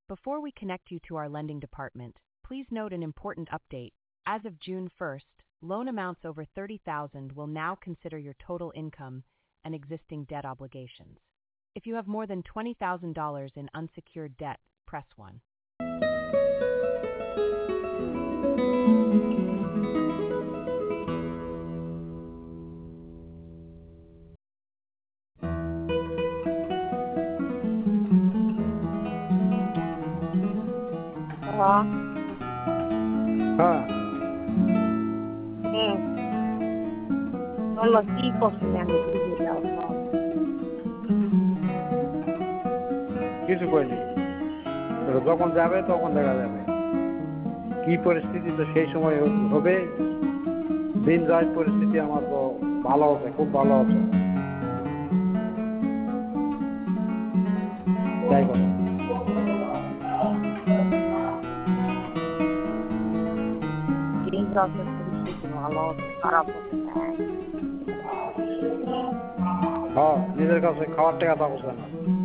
Before we connect you to our lending department, please note an important update. As of June 1st, loan amounts over $30,000 will now consider your total income and existing debt obligations. If you have more than $20,000 in unsecured debt, press 1. হ্যাঁ হ্যাঁ হুম বলো কি করছি আমি বুঝে যাও কিছু করিনি, যখন যাবে তখন দেখা যাবে কি পরিস্থিতি, তো সেই সময় হবে। দিন যায়, পরিস্থিতি আমার তো ভালো আছে, খুব ভালো আছে। যাই হোক, দিন যাচ্ছে পরিস্থিতি ভালো হচ্ছে খারাপ হচ্ছে হ্যাঁ, নিজের কাছে খাওয়ার টাকা থাকছে না।